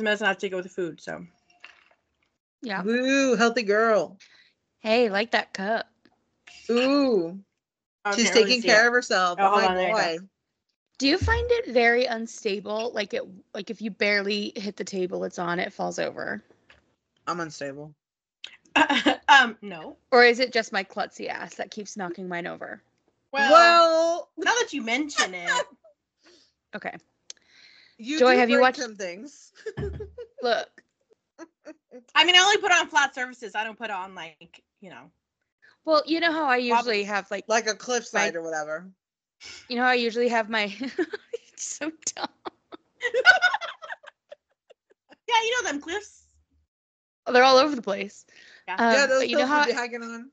doesn't have to go with the food, so. Yeah. Woo, healthy girl. Hey, like that cup. Ooh. I She's can't really taking see care it. of herself. Oh, Oh, hold my on, there you boy. Do you find it very unstable? Like if you barely hit the table it's on, it falls over? I'm unstable. No. Or is it just my klutzy ass that keeps knocking mine over? Well, now that you mention it. Okay. You Joy, do have you break watched some things? Look. I mean, I only put on flat surfaces. I don't put on like, you know. Well, you know how I usually have like a cliffside or whatever. You know how I usually have my it's so dumb. Yeah, you know them cliffs. Oh, they're all over the place. Yeah, those but you know how you're hanging on.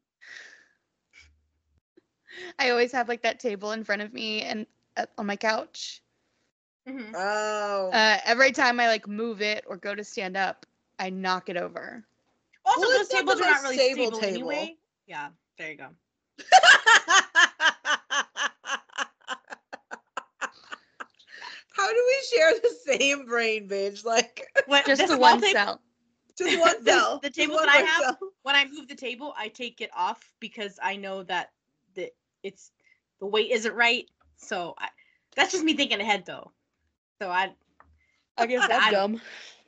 I always have like that table in front of me and on my couch. Mm-hmm. Oh. Every time I like move it or go to stand up, I knock it over. Also, Well, those tables are not really stable anyway. Yeah, there you go. How do we share the same brain, bitch? Like, just the one cell. Just one cell. The table that I have, when I move the table, I take it off because I know that the weight isn't right. So that's just me thinking ahead, though. So I guess that's dumb.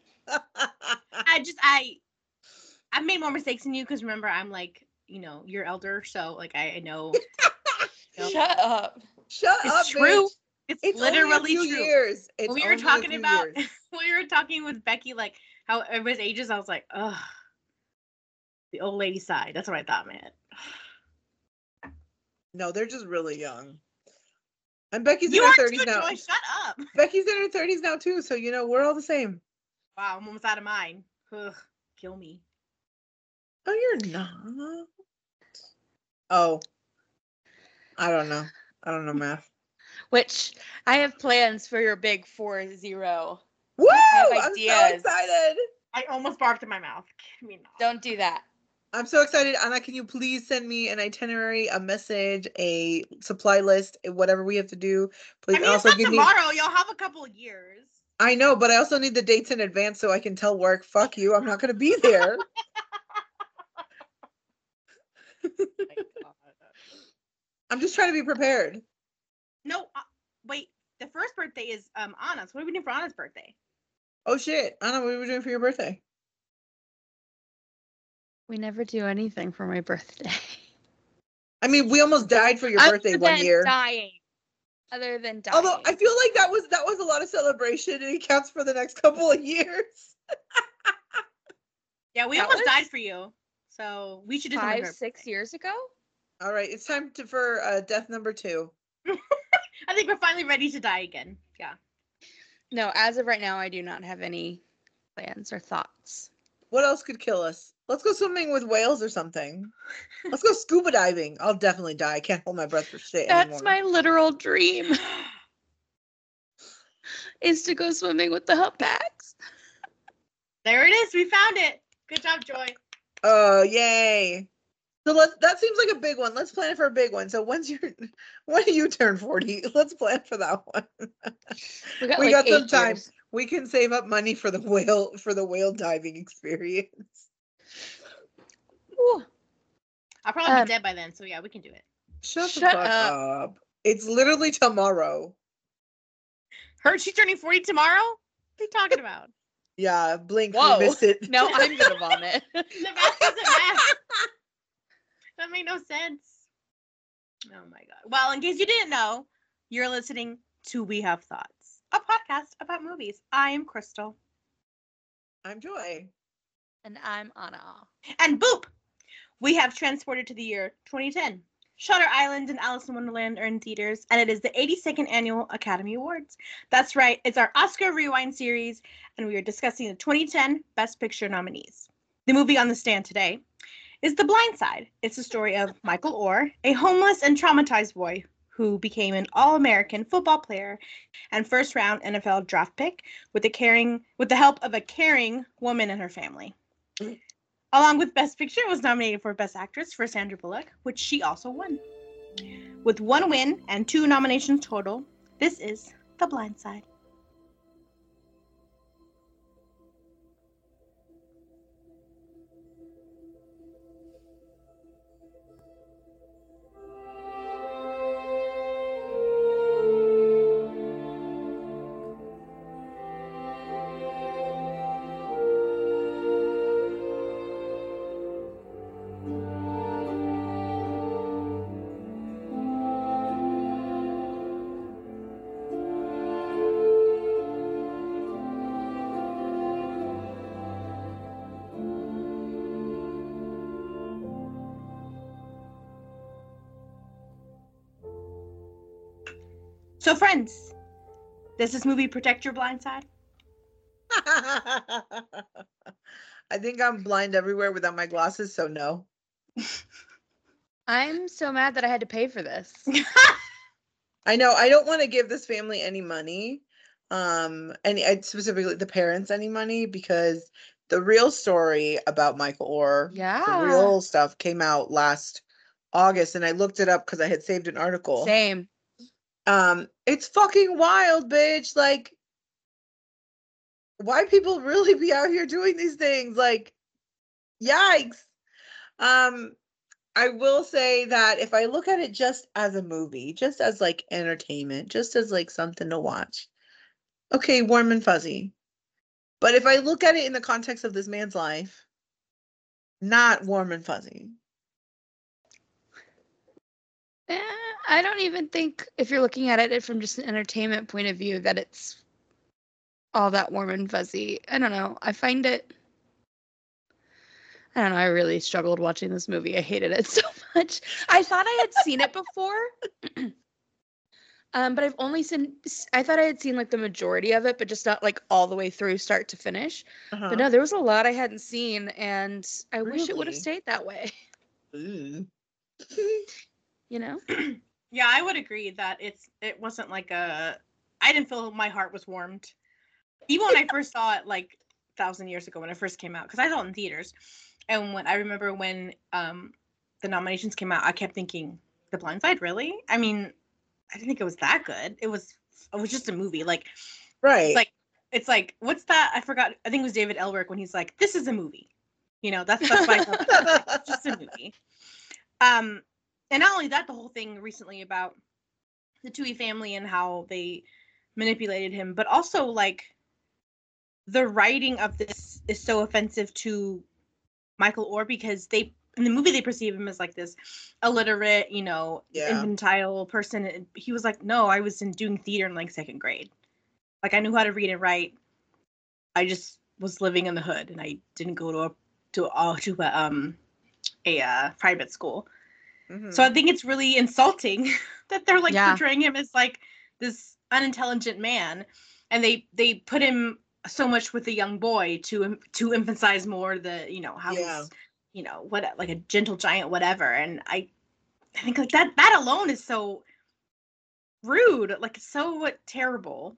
I've made more mistakes than you because remember I'm like, you know, you're elder, so like I know. Shut up. Shut up. It's true. Bitch. It's literally only a few true. Years. When we were talking about when we were talking with Becky, like how everybody's ages, I was like, ugh, the old lady side. That's what I thought, man. No, they're just really young. And Becky's in her 30s now. Joy, shut up. Becky's in her 30s now too, so you know we're all the same. Wow, I'm almost out of mine. Ugh, kill me. Oh, you're not. Oh, I don't know. I don't know math. Which I have plans for your big 4-0. Woo! I'm so excited. I almost barfed in my mouth. Don't do that. I'm so excited. Anna, can you please send me an itinerary, a message, a supply list, whatever we have to do? Please. I mean, also it's not tomorrow. You'll have a couple of years. I know, but I also need the dates in advance so I can tell work, fuck you, I'm not going to be there. I'm just trying to be prepared. No, wait. The first birthday is Anna's. What are we doing for Anna's birthday? Oh shit, Anna, what are we doing for your birthday? We never do anything for my birthday. I mean, we almost died for your birthday one year. Other than dying. Although I feel like that was a lot of celebration, and it counts for the next couple of years. Yeah, we almost died for you, so we should do 5-6 years ago. All right, it's time for death number 2. I think we're finally ready to die again. Yeah. No, as of right now, I do not have any plans or thoughts. What else could kill us? Let's go swimming with whales or something. Let's go scuba diving. I'll definitely die. I can't hold my breath for shit anymore. That's my literal dream. Is to go swimming with the humpbacks. There it is. We found it. Good job, Joy. Oh, yay. So that seems like a big one. Let's plan for a big one. So when do you turn 40? Let's plan for that one. We got some time. Years. We can save up money for the whale diving experience. Ooh. I'll probably be dead by then, so yeah, we can do it. Shut the fuck up. It's literally tomorrow. She's turning 40 tomorrow? What are you talking about? Yeah, blink, Whoa. We missed it. No, I'm gonna vomit. The math doesn't math. That made no sense. Oh my god. Well, in case you didn't know, you're listening to We Have Thoughts, a podcast about movies. I am Crystal. I'm Joy. And I'm Anna. And boop! We have transported to the year 2010. Shutter Island and Alice in Wonderland are in theaters, and it is the 82nd Annual Academy Awards. That's right, it's our Oscar Rewind series, and we are discussing the 2010 Best Picture nominees. The movie on the stand today is The Blind Side. It's the story of Michael Orr, a homeless and traumatized boy who became an All-American football player and first-round NFL draft pick with the help of a caring woman and her family. Along with Best Picture, it was nominated for Best Actress for Sandra Bullock, which she also won. With 1 win and 2 nominations total, this is The Blind Side. So, friends, does this movie protect your blind side? I think I'm blind everywhere without my glasses, so no. I'm so mad that I had to pay for this. I know. I don't want to give this family any money, and specifically the parents any money, because the real story about Michael Oher, the real stuff came out last August, and I looked it up because I had saved an article. Same. It's fucking wild, bitch. Like, why people really be out here doing these things? Like, yikes. I will say that if I look at it just as a movie, just as like entertainment, just as like something to watch, okay, warm and fuzzy. But if I look at it in the context of this man's life, not warm and fuzzy. I don't even think, if you're looking at it from just an entertainment point of view, that it's all that warm and fuzzy. I don't know. I really struggled watching this movie. I hated it so much. I thought I had seen it before. But I thought I had seen like the majority of it, but just not like all the way through start to finish. But no, there was a lot I hadn't seen, and I wish it would have stayed that way. You know? Yeah, I would agree that it wasn't like I didn't feel my heart was warmed. Even when I first saw it like 1,000 years ago when it first came out, because I saw it in theaters. And when I remember when the nominations came out, I kept thinking, The Blind Side, really? I mean, I didn't think it was that good. It was just a movie. Like, right. It's like, what's that? I forgot. I think it was David Elric when he's like, this is a movie. You know, that's why I felt that. It's just a movie. And not only that, the whole thing recently about the Tuohy family and how they manipulated him, but also like the writing of this is so offensive to Michael Oher, because in the movie they perceive him as like this illiterate, infantile person. And he was like, no, I was doing theater in like 2nd grade. Like, I knew how to read and write. I just was living in the hood, and I didn't go to a private school. Mm-hmm. So I think it's really insulting that they're like portraying him as like this unintelligent man, and they put him so much with the young boy to emphasize more the how he's what, like a gentle giant, whatever. And I think like that alone is so rude, like so terrible.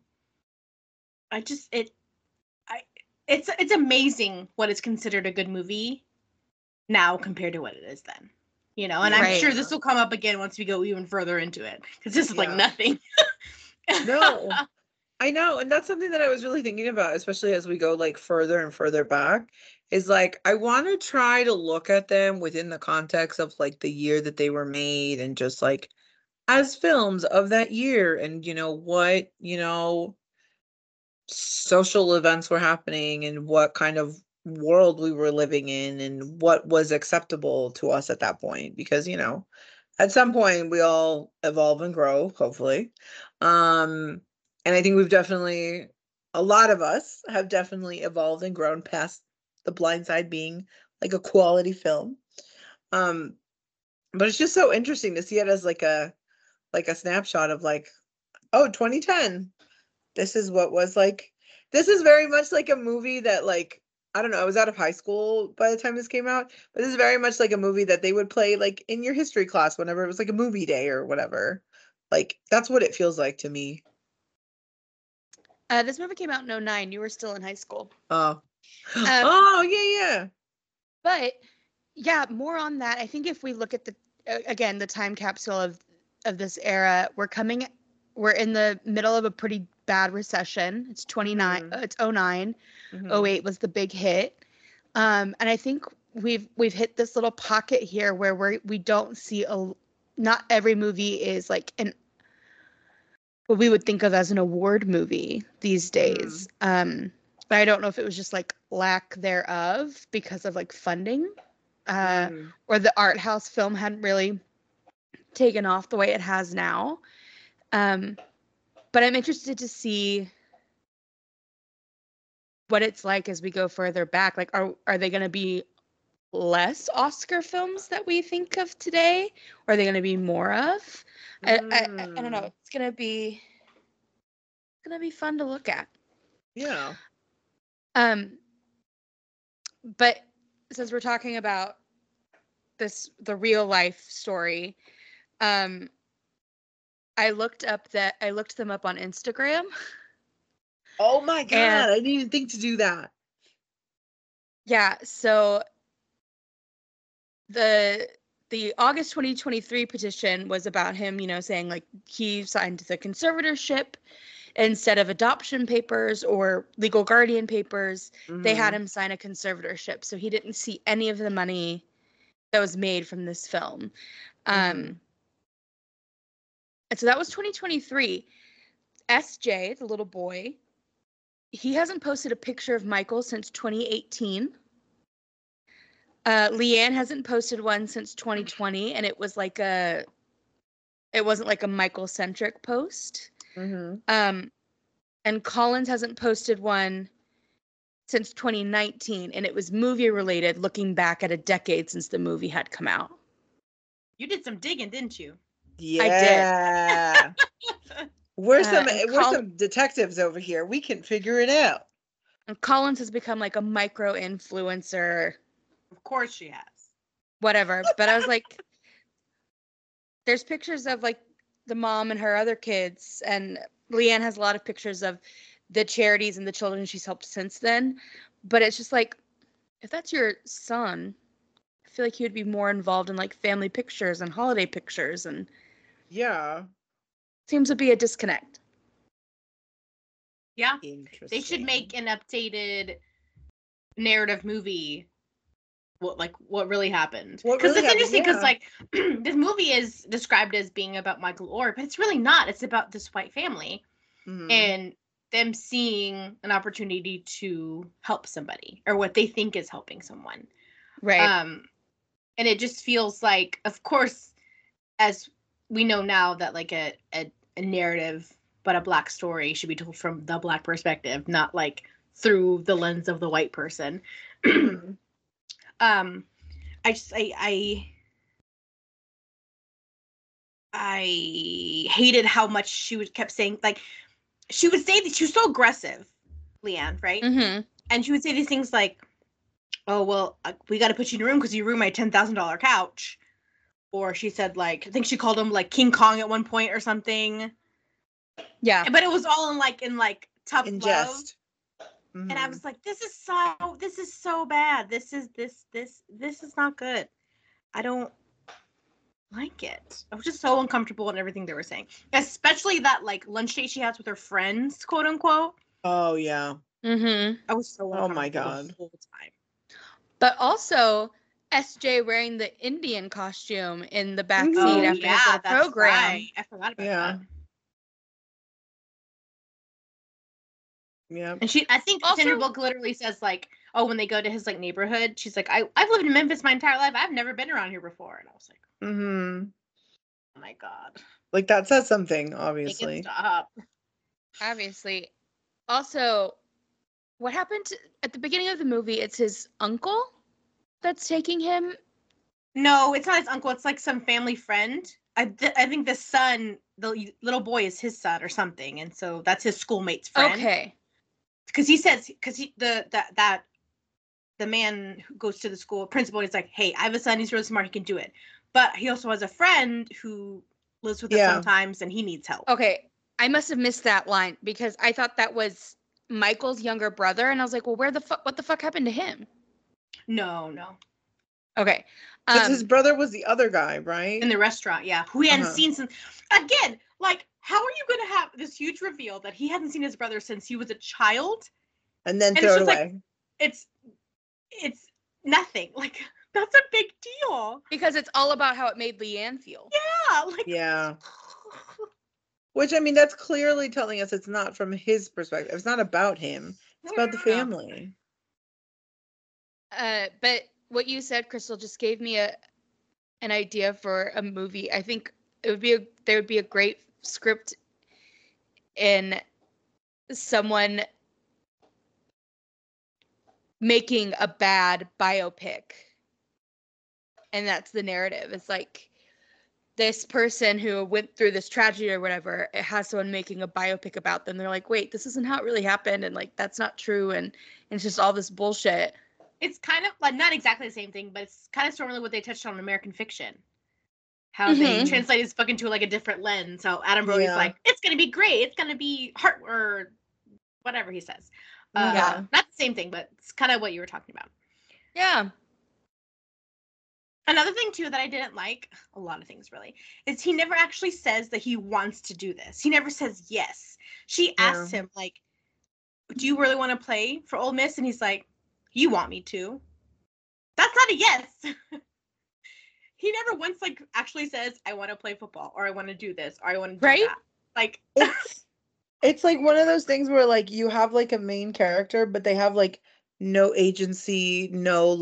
It's amazing what is considered a good movie now compared to what it is then. And I'm sure this will come up again once we go even further into it, because this is like nothing. No, I know. And that's something that I was really thinking about, especially as we go like further and further back, is like, I want to try to look at them within the context of like the year that they were made, and just like as films of that year, and what, social events were happening, and what kind of world we were living in, and what was acceptable to us at that point, because at some point we all evolve and grow, hopefully. And I think a lot of us have definitely evolved and grown past The Blind Side being like a quality film. But it's just so interesting to see it as like a snapshot of like, 2010, this is what was like. This is very much like a movie that, like, I don't know, I was out of high school by the time this came out, but this is very much like a movie that they would play like in your history class whenever it was like a movie day or whatever. Like, that's what it feels like to me. This movie came out in 2009. You were still in high school. Oh. Yeah. But yeah, more on that. I think if we look at the time capsule of this era, we're in the middle of a pretty bad recession. It's 2009. Mm-hmm. It's 2009. Mm-hmm. 08 was the big hit. And I think we've hit this little pocket here where we don't see not every movie is like what we would think of as an award movie these days. But I don't know if it was just like lack thereof because of like funding, or the art house film hadn't really taken off the way it has now. But I'm interested to see what it's like as we go further back. Like, are they going to be less Oscar films that we think of today? Or are they going to be more of? I don't know. It's going to be gonna be fun to look at. Yeah. But since we're talking about the real life story, I looked them up on Instagram. Oh my God, I didn't even think to do that. Yeah, so the August 2023 petition was about him, saying like he signed the conservatorship instead of adoption papers or legal guardian papers. They had him sign a conservatorship, so he didn't see any of the money that was made from this film. And so that was 2023. SJ, the little boy, he hasn't posted a picture of Michael since 2018. Leanne hasn't posted one since 2020, and it wasn't like a Michael-centric post. And Collins hasn't posted one since 2019, and it was movie-related, looking back at a decade since the movie had come out. You did some digging, didn't you? Yeah. I did. We're some detectives over here. We can figure it out. And Collins has become like a micro-influencer. Of course she has. Whatever. But I was like, there's pictures of like the mom and her other kids, and Leanne has a lot of pictures of the charities and the children she's helped since then. But it's just like, if that's your son, I feel like he would be more involved in like family pictures and holiday pictures, and yeah, seems to be a disconnect. Yeah, they should make an updated narrative movie. What really happened? Because it's interesting because like this movie is described as being about Michael Oher, but it's really not. It's about this white family and them seeing an opportunity to help somebody or what they think is helping someone. Right. And it just feels like, of course, as we know now that like a narrative, but a Black story should be told from the Black perspective, not like through the lens of the white person. I hated how much she kept saying, like, she would say that she was so aggressive, Leanne, right? And she would say these things like, oh, well, we got to put you in a room because you ruined my $10,000 couch. Or she said, like, I think she called him like King Kong at one point or something. Yeah. But it was all in tough love. Jest. And I was like, this is so bad. This is not good. I don't like it. I was just so uncomfortable in everything they were saying. Especially that like lunch date she has with her friends, quote unquote. Oh yeah. I was so uncomfortable oh my God. the whole time. But also SJ wearing the Indian costume in the backseat after his little program. Right. I forgot about that. Yeah. And I think Sandra Bullock literally says like, oh, when they go to his like neighborhood, she's like, I've lived in Memphis my entire life. I've never been around here before. And I was like, oh my God. Like that says something, obviously. Make it stop. Obviously. Also, what happened at the beginning of the movie? It's his uncle that's taking him. No, it's not his uncle. It's like some family friend. I think the son, the little boy, is his son or something, and so that's his schoolmate's friend. Okay. Because the man who goes to the school principal is like, hey, I have a son. He's really smart. He can do it. But he also has a friend who lives with us sometimes, and he needs help. Okay, I must have missed that line because I thought that was Michael's younger brother, and I was like, well, what the fuck happened to him? No. Okay. Because his brother was the other guy, right? In the restaurant, yeah. Who he hadn't seen since. Again, like, how are you going to have this huge reveal that he hadn't seen his brother since he was a child? And then throw it away. Like, it's nothing. Like, that's a big deal. Because it's all about how it made Leanne feel. Yeah. Like, yeah. Which, I mean, that's clearly telling us it's not from his perspective. It's not about him. It's about the family. But what you said, Crystal, just gave me an idea for a movie. I think there would be a great script in someone making a bad biopic. And that's the narrative. It's like this person who went through this tragedy or whatever, it has someone making a biopic about them. They're like, wait, this isn't how it really happened, and like that's not true, and it's just all this bullshit. It's kind of like not exactly the same thing, but it's kind of sort of what they touched on in American Fiction. How they translate his book into like a different lens. So Adam Brody's like, it's gonna be great. It's gonna be heart or whatever he says. Not the same thing, but it's kind of what you were talking about. Yeah. Another thing too that I didn't like, a lot of things really, is he never actually says that he wants to do this. He never says yes. She asks him like, do you really want to play for Ole Miss? And he's like, you want me to. That's not a yes. He never once like actually says, I want to play football, or I want to do this, or I want to do that. Like it's like one of those things where like you have like a main character, but they have like no agency, no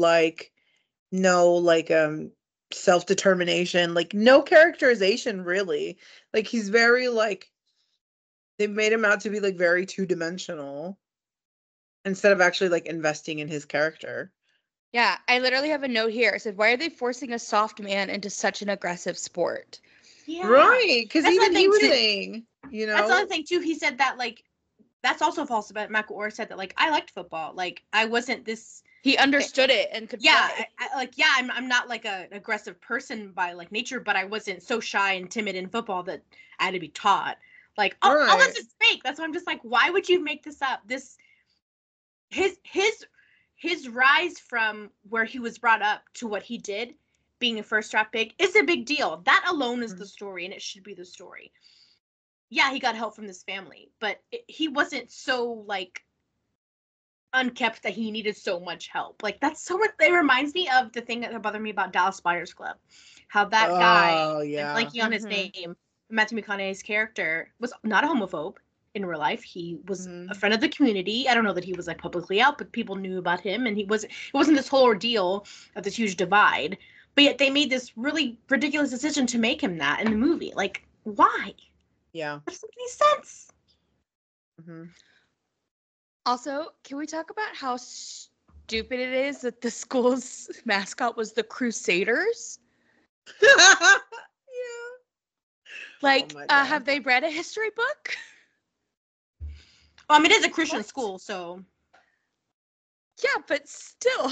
self-determination, like no characterization really. Like he's very like, they've made him out to be like very two-dimensional instead of actually like investing in his character. Yeah, I literally have a note here. It said, why are they forcing a soft man into such an aggressive sport? Yeah. Right, because even he was saying, you know. That's the other thing, too. He said that, like, that's also false about Michael Orr said that, like, I liked football. Like, I wasn't this. He understood it and could play. I'm not, like, an aggressive person by, like, nature, but I wasn't so shy and timid in football that I had to be taught. Like, all this is fake. That's why I'm just like, why would you make this up? His rise from where he was brought up to what he did, being a first draft pick, is a big deal. That alone is the story, and it should be the story. Yeah, he got help from this family, but he wasn't so, like, unkept that he needed so much help. Like, that's so much. It reminds me of the thing that bothered me about Dallas Buyers Club. How that guy, blanking on his name, Matthew McConaughey's character, was not a homophobe. In real life, he was a friend of the community. I don't know that he was like publicly out, but people knew about him, and it wasn't this whole ordeal of this huge divide. But yet they made this really ridiculous decision to make him that in the movie. Like, why? Yeah, that doesn't make any sense. Also, can we talk about how stupid it is that the school's mascot was the Crusaders? Yeah. Like, have they read a history book? Well, I mean, it is a Christian school, so. Yeah, but still.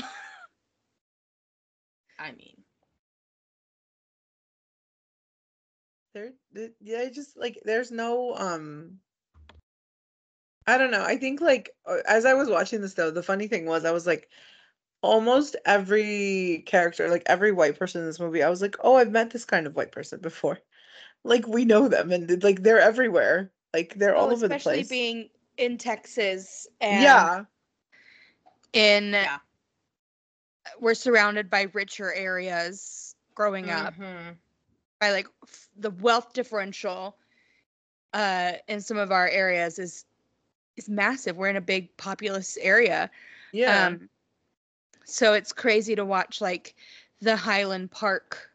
I mean. Just like, there's no, I don't know. I think like, as I was watching this though, the funny thing was I was like, almost every character, like every white person in this movie, I was like, oh, I've met this kind of white person before. Like, we know them, and like they're everywhere. Like, they're all over the place. Especially being in Texas and we're surrounded by richer areas growing up by like the wealth differential in some of our areas is massive. We're in a big populous area. So it's crazy to watch like the Highland Park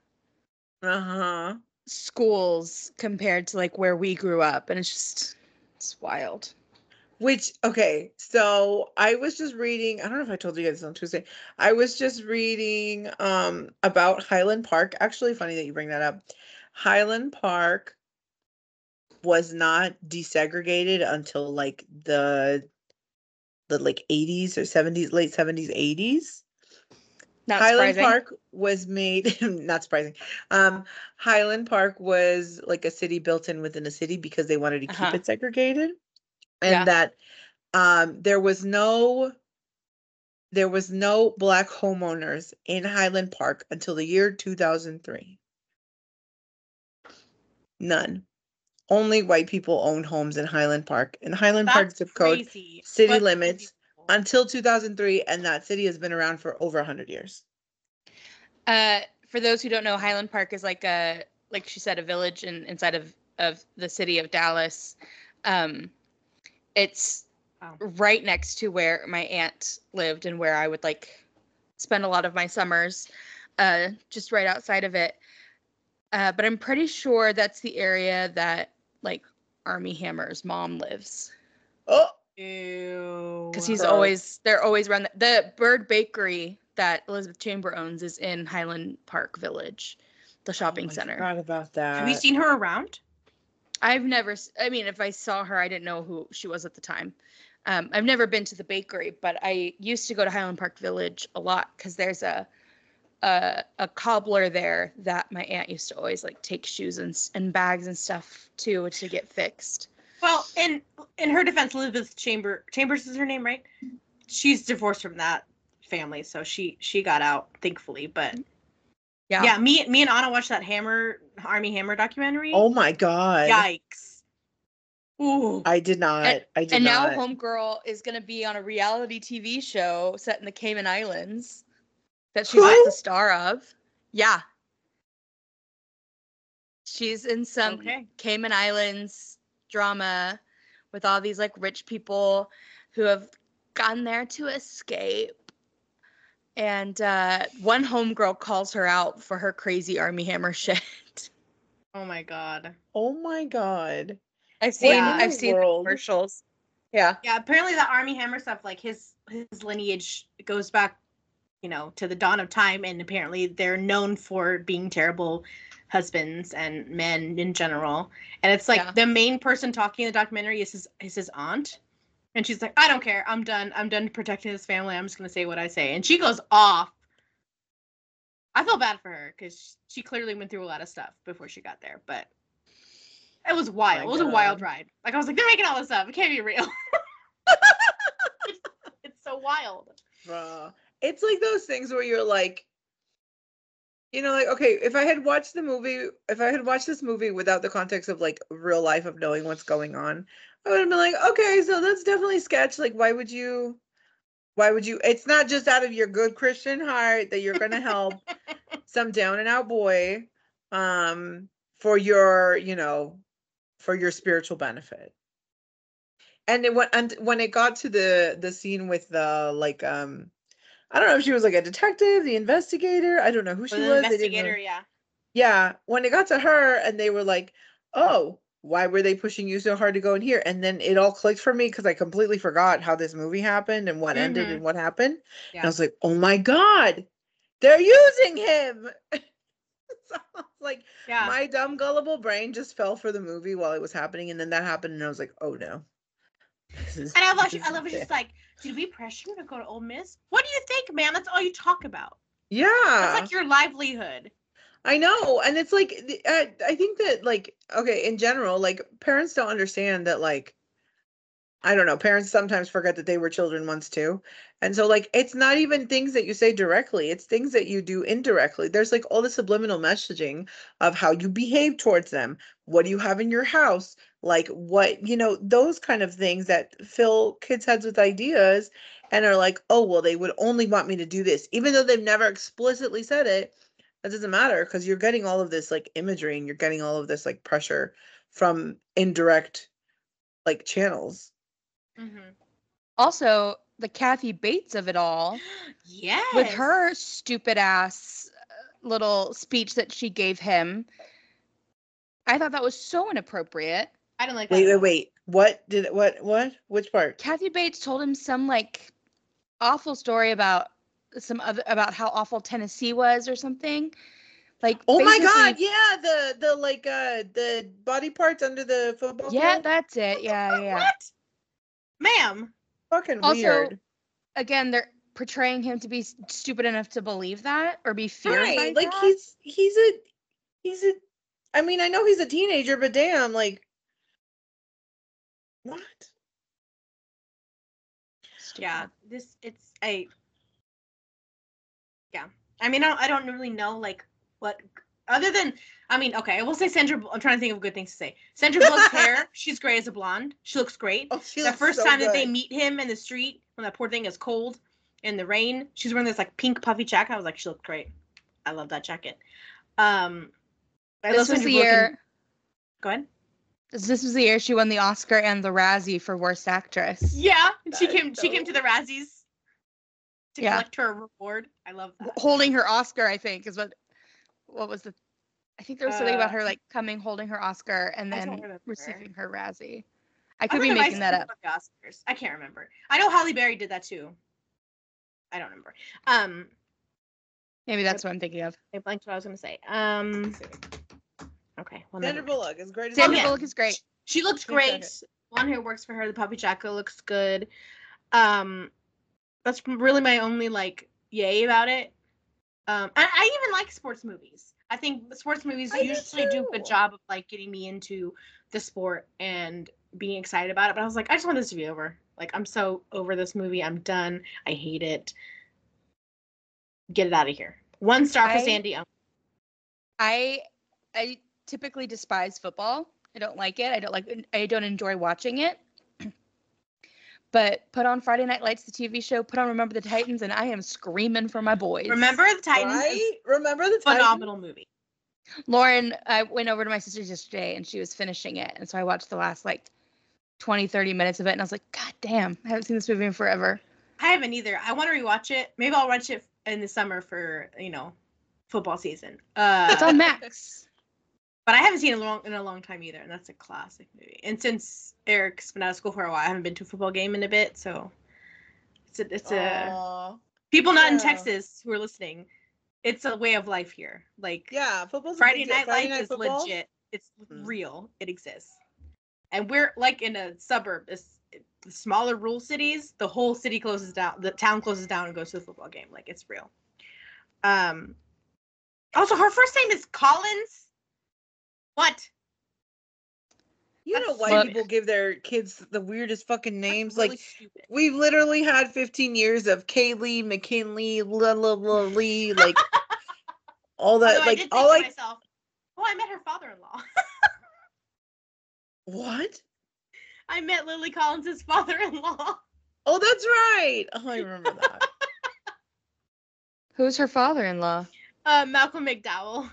schools compared to like where we grew up, and it's wild. Which, okay, so I was just reading, I don't know if I told you guys on Tuesday, I was just reading about Highland Park. Actually, funny that you bring that up. Highland Park was not desegregated until like the like 80s or 70s, late 70s, 80s. Highland Park was made, not surprising. Highland Park was like a city built in within a city because they wanted to keep it segregated. And that there was no Black homeowners in Highland Park until the year 2003. None. Only white people owned homes in Highland Park. In Highland Park zip code, city limits, until 2003, and that city has been around for over 100 years. For those who don't know, Highland Park is like she said, a village inside of the city of Dallas. It's right next to where my aunt lived and where I would like spend a lot of my summers, just right outside of it. But I'm pretty sure that's the area that like Armie Hammer's mom lives. Oh, because they're always around the Bird Bakery that Elizabeth Chamber owns is in Highland Park Village. the shopping center. I forgot about that. Have you seen her around? I've never, I mean, if I saw her, I didn't know who she was at the time. I've never been to the bakery, but I used to go to Highland Park Village a lot because there's a cobbler there that my aunt used to always like take shoes and bags and stuff to get fixed. Well, in her defense, Elizabeth Chambers is her name, right? She's divorced from that family, so she got out, thankfully. But yeah, me and Anna watched that Army Hammer documentary. Oh my god! Yikes! Ooh, I did not. And now Homegirl is going to be on a reality TV show set in the Cayman Islands that she's the star of. Yeah, she's in some Cayman Islands drama with all these like rich people who have gone there to escape. And one homegirl calls her out for her crazy Army Hammer shit. Oh my god. Oh my god. I've seen commercials. Yeah. Yeah, apparently the Army Hammer stuff, like his lineage goes back, to the dawn of time, and apparently they're known for being terrible husbands and men in general. And it's like the main person talking in the documentary is his aunt. And she's like, I don't care. I'm done protecting this family. I'm just going to say what I say. And she goes off. I feel bad for her because she clearly went through a lot of stuff before she got there. But it was wild. It was a wild ride. Like, I was like, they're making all this up. It can't be real. It's so wild. Bruh. It's like those things where you're like, like, okay, if I had watched this movie without the context of like real life of knowing what's going on, I would have been like, okay, so that's definitely sketch. Like, why would you, it's not just out of your good Christian heart that you're going to help some down and out boy, for your, for your spiritual benefit. And when it got to the scene with the, like, I don't know if she was like a detective, the investigator. I don't know who she was. The investigator, yeah. Yeah. When it got to her and they were like, oh, why were they pushing you so hard to go in here? And then it all clicked for me because I completely forgot how this movie happened and what ended and what happened. Yeah. And I was like, oh my God, they're using him. So like my dumb gullible brain just fell for the movie while it was happening. And then that happened and I was like, oh no. I love it. She's like, did we pressure you to go to Ole Miss? What do you think, man? That's all you talk about. Yeah. That's like your livelihood. I know. And it's like, I think that, like, okay, in general, like, parents don't understand that, like, I don't know, parents sometimes forget that they were children once too. And so, like, it's not even things that you say directly. It's things that you do indirectly. There's, like, all the subliminal messaging of how you behave towards them. What do you have in your house? Like, what, those kind of things that fill kids' heads with ideas and are like, oh, well, they would only want me to do this. Even though they've never explicitly said it, that doesn't matter because you're getting all of this, like, imagery and you're getting all of this, like, pressure from indirect, like, channels. Mm-hmm. Also, the Kathy Bates of it all. Yes. With her stupid ass little speech that she gave him. I thought that was so inappropriate. I don't like that. Wait. What? Which part? Kathy Bates told him some like awful story about about how awful Tennessee was or something. Like, oh my God, yeah, the like the body parts under the football. Yeah, field? That's it. Yeah. What? Ma'am. Fucking also, weird. Again, they're portraying him to be stupid enough to believe that or be feared by like that. He's a I mean, I know he's a teenager, but damn, like, what? Stupid. Yeah, yeah. I mean, I don't really know, like, what, other than, I mean, okay, I will say Sandra, I'm trying to think of good things to say. Sandra Bullock's hair, she's gray as a blonde. She looks great. Oh, the first time that they meet him in the street, when that poor thing is cold in the rain, she's wearing this, like, pink puffy jacket. I was like, she looked great. I love that jacket. This was the year. Go ahead. This was the year she won the Oscar and the Razzie for Worst Actress. Yeah, she came to the Razzies to collect her reward. I love that. Holding her Oscar, I think, is what was the. I think there was something about her like holding her Oscar, and then receiving her Razzie. I could be making that up. The Oscars. I can't remember. I know Halle Berry did that too. I don't remember. Maybe that's what I'm thinking of. I blanked what I was going to say. Okay. Well, Sandra Bullock is great. Sandra Bullock is great. She looks great. One who works for her, the puppy jacket, looks good. That's really my only like yay about it. And I even like sports movies. I think sports movies usually do a good job of like getting me into the sport and being excited about it. But I was like, I just want this to be over. Like, I'm so over this movie. I'm done. I hate it. Get it out of here. 1 star for Sandy. I typically despise football. I don't like it. I don't enjoy watching it. But put on Friday Night Lights, the TV show, put on Remember the Titans, and I am screaming for my boys. Remember the Titans? Right? Remember the Titans? Phenomenal movie. Lauren, I went over to my sister's yesterday, and she was finishing it. And so I watched the last, 20, 30 minutes of it, and I was like, God damn, I haven't seen this movie in forever. I haven't either. I want to rewatch it. Maybe I'll watch it in the summer for, football season. It's on Max. But I haven't seen it in a long time either, and that's a classic movie. And since Eric's been out of school for a while, I haven't been to a football game in a bit, so it's a people not in Texas who are listening. It's a way of life here. Football's Friday Night Lights is legit. It's real. It exists, and we're like in a suburb. The smaller rural cities, the whole city closes down. The town closes down and goes to the football game. Like, it's real. Also, her first name is Collins. What? White people give their kids the weirdest fucking names. Really stupid. We've literally had 15 years of Kaylee, McKinley, Lee, all that. I did think to myself, I met her father-in-law. What? I met Lily Collins' father-in-law. Oh, that's right. Oh, I remember that. Who's her father-in-law? Malcolm McDowell.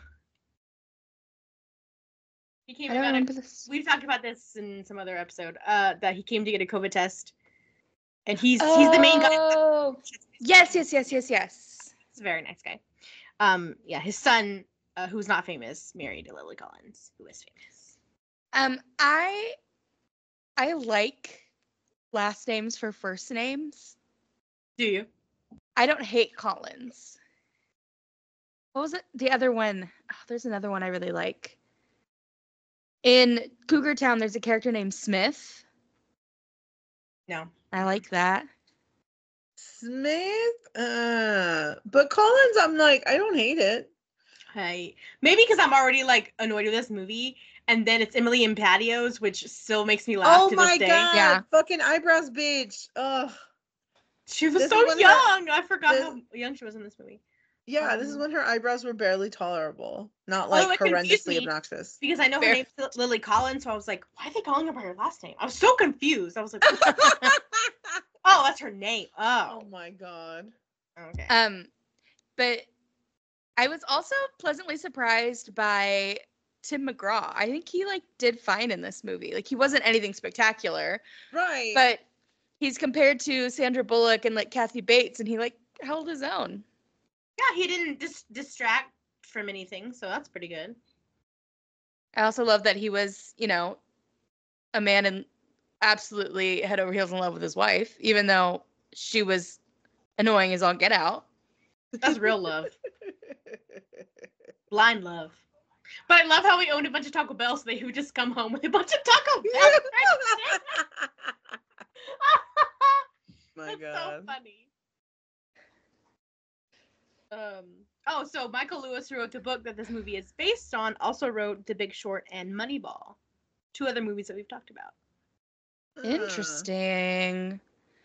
He came. We've talked about this in some other episode. That he came to get a COVID test, and he's the main guy. Oh, yes. He's a very nice guy. His son, who's not famous, married Lily Collins, who is famous. I like last names for first names. Do you? I don't hate Collins. What was it? The other one. Oh, there's another one I really like. In Cougar Town, there's a character named Smith. No. I like that. Smith? But Collins, I'm like, I don't hate it. Maybe because I'm already annoyed with this movie, and then it's Emily in Patios, which still makes me laugh to this day. Oh my god! Yeah. Fucking eyebrows, bitch. Ugh. She was so young. I forgot how young she was in this movie. Yeah, this is when her eyebrows were barely tolerable, not horrendously obnoxious. Because I know her name's Lily Collins, so I was like, why are they calling her by her last name? I was so confused. I was like, oh, that's her name. Oh my god. Okay. But I was also pleasantly surprised by Tim McGraw. I think he did fine in this movie. He wasn't anything spectacular, right? But he's compared to Sandra Bullock and Kathy Bates, and he held his own. Yeah, he didn't distract from anything, so that's pretty good. I also love that he was, a man and absolutely head over heels in love with his wife, even though she was annoying as all get out. That's real love. Blind love. But I love how we owned a bunch of Taco Bell, so they would just come home with a bunch of Taco Bell. My God. That's so funny. So Michael Lewis, who wrote the book that this movie is based on, also wrote The Big Short and Moneyball, 2 other movies that we've talked about. Interesting.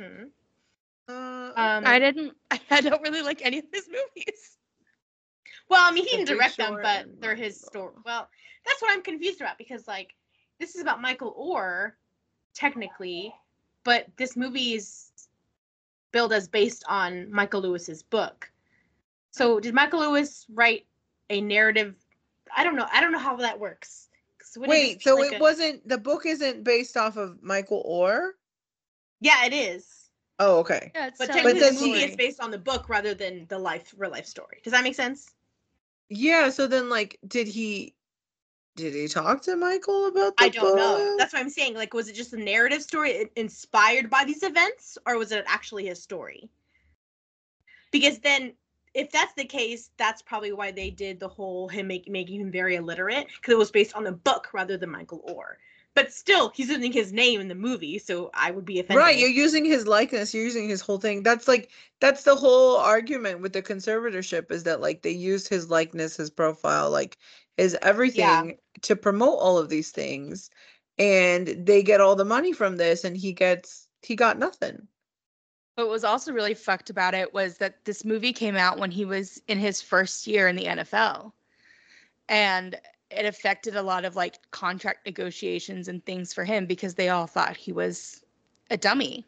I don't really like any of his movies. Well, I mean, he didn't direct them, but they're his story. Well, that's what I'm confused about, because this is about Michael Orr, technically, but this movie is billed as based on Michael Lewis's book. So did Michael Lewis write a narrative? I don't know how that works. Wait, so it wasn't, the book isn't based off of Michael Orr? Yeah, it is. Oh, okay. Yeah, but technically the movie is based on the book rather than the real life story. Does that make sense? Yeah, so then did he talk to Michael about the I don't know. That's what I'm saying. Was it just a narrative story inspired by these events, or was it actually his story? Because then if that's the case, that's probably why they did the whole him making him very illiterate, because it was based on the book rather than Michael Oher. But still, he's using his name in the movie, so I would be offended. Right, you're using his likeness, you're using his whole thing. That's the whole argument with the conservatorship, is that like they used his likeness, his profile, like his everything to promote all of these things, and they get all the money from this, and he got nothing. What was also really fucked about it was that this movie came out when he was in his first year in the NFL. And it affected a lot of like contract negotiations and things for him because they all thought he was a dummy.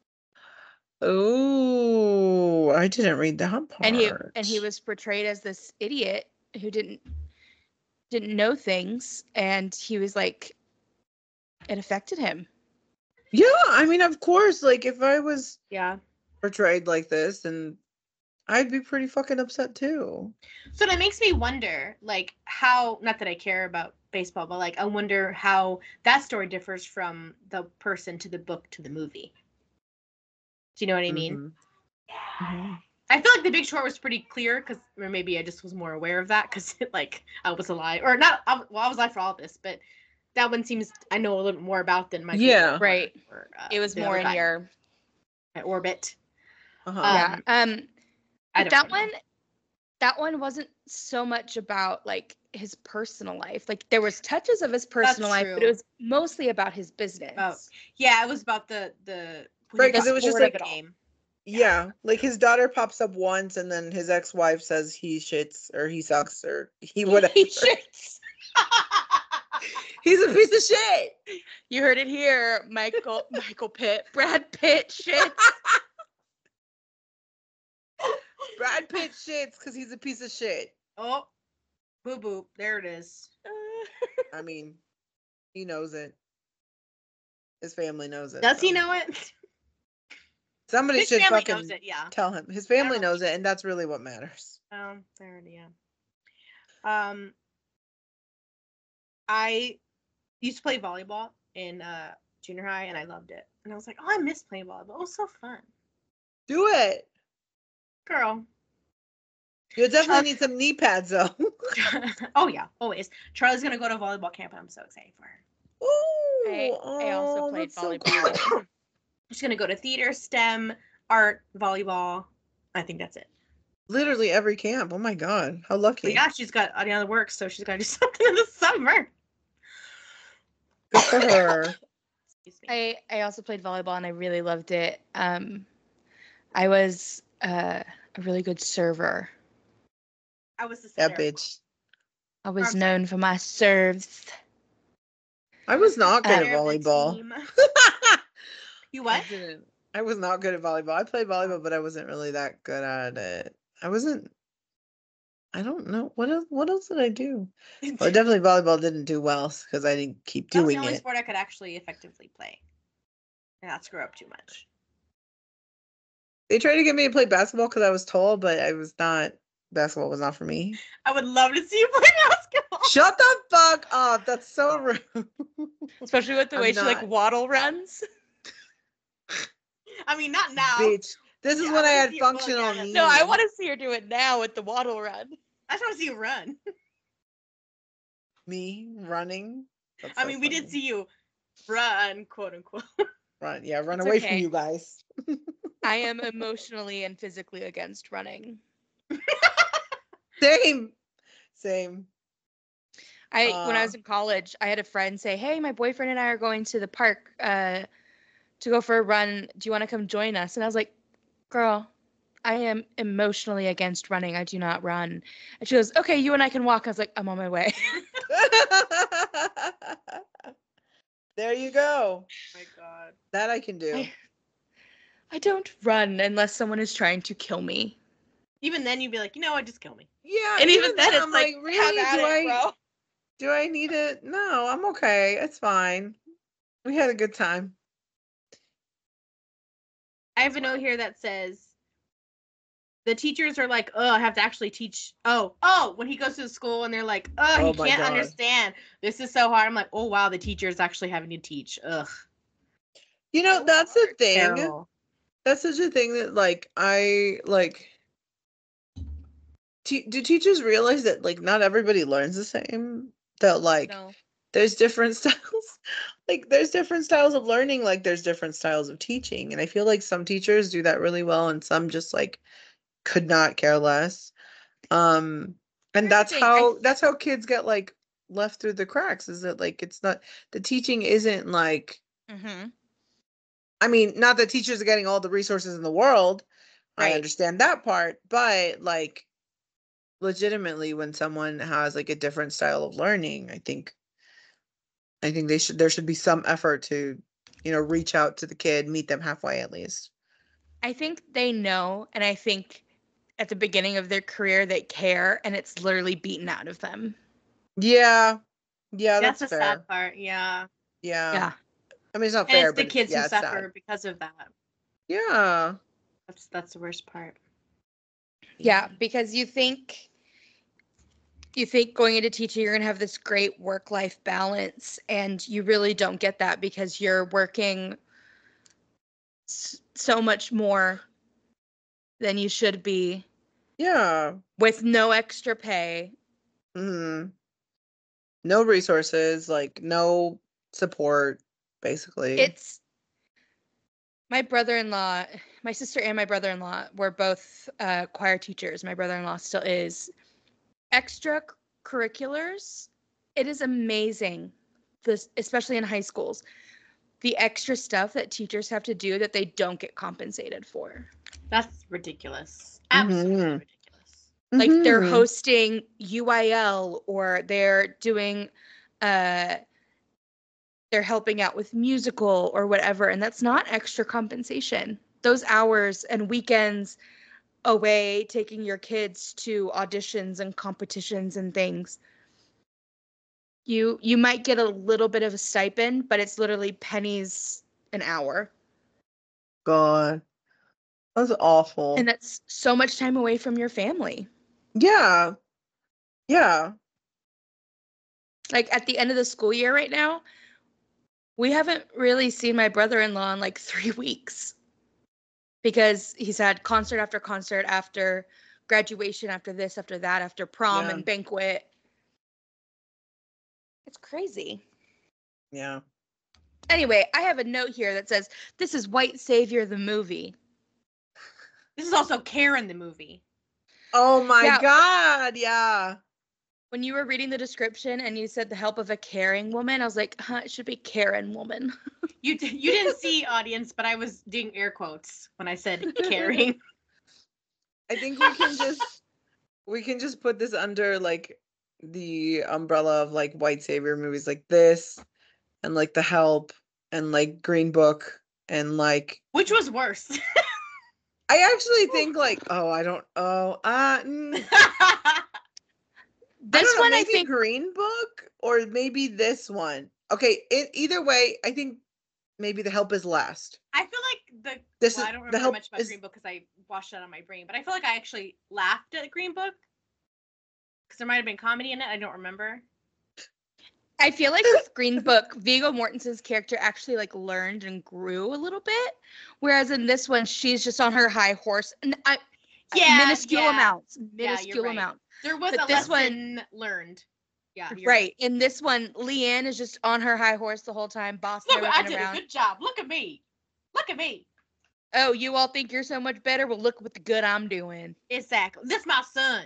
Oh, I didn't read that part. And he was portrayed as this idiot who didn't know things, and he was like, it affected him. Yeah, I mean, of course, like if I was portrayed like this, and I'd be pretty fucking upset too. So that makes me wonder, like, how, not that I care about baseball, but like I wonder how that story differs from the person to the book to the movie. Do you know what I mean? Mm-hmm. I feel like The Big Short was pretty clear, or maybe I just was more aware of that because like I was alive, or not. I was alive for all of this, but that one seems I know a little bit more about than Michael. Yeah, right. It was more in your orbit. Yeah. That one wasn't so much about like his personal life. Like there was touches of his personal life, but it was mostly about his business. It was about the right, because it was just like game. Yeah, like his daughter pops up once, and then his ex-wife says he shits or he sucks or he whatever. He shits. He's a piece of shit. You heard it here, Michael Pitt. Brad Pitt shits. Brad Pitt shits because he's a piece of shit. Oh, boo boo. There it is. I mean, he knows it. His family knows it. Does he know it? Somebody should fucking knows it, tell him. His family knows it, and that's really what matters. There it is. I used to play volleyball in junior high, and I loved it. And I was like, oh, I miss playing volleyball. It was so fun. Do it. Girl. You'll definitely need some knee pads, though. Oh, yeah, always. Charlie's going to go to volleyball camp, and I'm so excited for her. Ooh, I also played volleyball. So cool. She's going to go to theater, STEM, art, volleyball. I think that's it. Literally every camp. Oh, my God. How lucky. But yeah, she's got other work, so she's got to do something in the summer. Good for her. I also played volleyball, and I really loved it. I was a really good server. I was the setter. That bitch. I was known for my serves. I was not good at volleyball. You what? I was not good at volleyball. I played volleyball, but I wasn't really that good at it. I don't know. What else did I do? Well, definitely volleyball didn't do well because I didn't keep doing it. That was the only sport I could actually effectively play. And not screw up too much. They tried to get me to play basketball because I was tall, but basketball was not for me. I would love to see you play basketball. Shut the fuck up. That's so rude. Especially with the way she like waddle runs. I mean, not now. Bitch. This is when I had functional knees. No, I want to see her do it now with the waddle run. I just want to see you run. Me running? That's I mean, funny. We did see you run, quote unquote. Run away from you guys. I am emotionally and physically against running. Same. When I was in college, I had a friend say, "Hey, my boyfriend and I are going to the park to go for a run. Do you want to come join us?" And I was like, "Girl, I am emotionally against running. I do not run." And she goes, "Okay, you and I can walk." I was like, "I'm on my way." There you go. Oh my God. That I can do. I don't run unless someone is trying to kill me. Even then, you'd be like, you know what, just kill me. Yeah. And even then, it's like, really? Do I need it? No, I'm okay. It's fine. We had a good time. I have a note here that says, the teachers are like, oh, I have to actually teach. Oh, when he goes to the school and they're like, he can't understand. This is so hard. I'm like, oh, wow, the teacher is actually having to teach. Ugh. You know, that's the thing. Terrible. That's such a thing that, like, do teachers realize that like not everybody learns the same? That like No. there's different styles. Like there's different styles of learning, like there's different styles of teaching. And I feel like some teachers do that really well and some just like could not care less. And that's how kids get like left through the cracks, is that like it's not, the teaching isn't like I mean, not that teachers are getting all the resources in the world. Right. I understand that part, but like legitimately when someone has like a different style of learning, I think there should be some effort to, reach out to the kid, meet them halfway at least. I think they know, and I think at the beginning of their career they care, and it's literally beaten out of them. Yeah. Yeah, that's the fair. sad part. Yeah. Yeah. I mean, it's not fair, it's the but kids who suffer sad. because of that. Yeah. That's the worst part. Yeah, because you think going into teaching, you're going to have this great work-life balance, and you really don't get that because you're working so much more than you should be. Yeah. With no extra pay. No resources, like no support, basically. It's my brother-in-law, my sister and my brother-in-law were both choir teachers. My brother-in-law still is. Extracurriculars, it is amazing, especially in high schools, the extra stuff that teachers have to do that they don't get compensated for. That's ridiculous. Absolutely ridiculous. Like they're hosting UIL, or they're doing they're helping out with musical or whatever, and that's not extra compensation. Those hours and weekends away taking your kids to auditions and competitions and things, you might get a little bit of a stipend, but it's literally pennies an hour. God, that's awful. And that's so much time away from your family. Yeah. Like at the end of the school year right now, we haven't really seen my brother-in-law in like 3 weeks because he's had concert after concert, after graduation, after this, after that, after prom and banquet. It's crazy. Yeah. Anyway, I have a note here that says, this is White Savior the movie. This is also Karen the movie. Oh my God, yeah. When you were reading the description and you said the help of a caring woman, I was like, it should be Karen woman. You didn't see, audience, but I was doing air quotes when I said caring. I think we can just put this under like the umbrella of like white savior movies, like this and like The Help and like Green Book and like, which was worse? I actually think like this one, I think Green Book or maybe this one. Okay, either way, I think maybe The Help is last. I feel like I don't remember much about Green Book because I watched that on my brain, but I feel like I actually laughed at Green Book because there might have been comedy in it. I don't remember. I feel like with Green Book, Viggo Mortensen's character actually like learned and grew a little bit, whereas in this one, she's just on her high horse. And minuscule amounts. There was a lesson learned. Yeah, right. Right. In this one, Leanne is just on her high horse the whole time, bossing everything around. I did a good job. Look at me. Oh, you all think you're so much better? Well, look what the good I'm doing. Exactly. This is my son.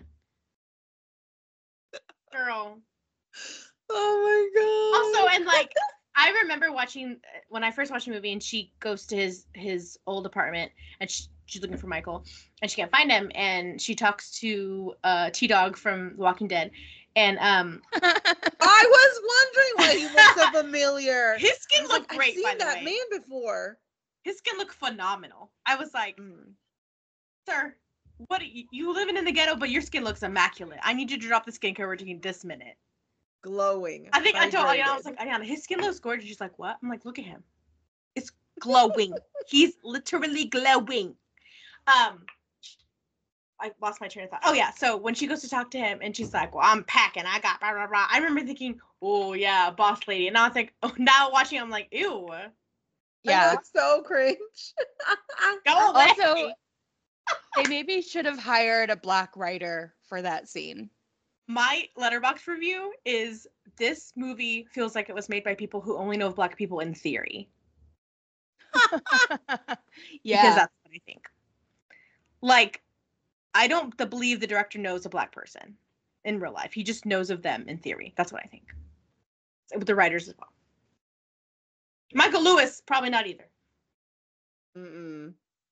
Girl. Oh my God. Also, and like, I remember when I first watched the movie and she goes to his old apartment and she's looking for Michael and she can't find him and she talks to T-Dog from The Walking Dead. And I was wondering why he looked so familiar. His skin looked great, I've seen that man before. His skin looked phenomenal. I was like, sir, what you living in the ghetto, but your skin looks immaculate. I need you to drop the skincare routine this minute. Glowing. I think I told Ayana, I was like, Ayana, his skin looks gorgeous. She's like, what? I'm like, look at him. It's glowing. He's literally glowing. I lost my train of thought. Oh yeah, so when she goes to talk to him and she's like, well, I'm packing, I got blah blah blah. I remember thinking, oh yeah, boss lady. And I was like, oh, now watching, I'm like, ew. Yeah, it's so cringe. Go away. Also, they maybe should have hired a black writer for that scene. My Letterboxd review is, this movie feels like it was made by people who only know of Black people in theory. Yeah. Because that's what I think. Like, I don't believe the director knows a Black person in real life. He just knows of them in theory. That's what I think. With the writers as well. Michael Lewis, probably not either. Mm-mm.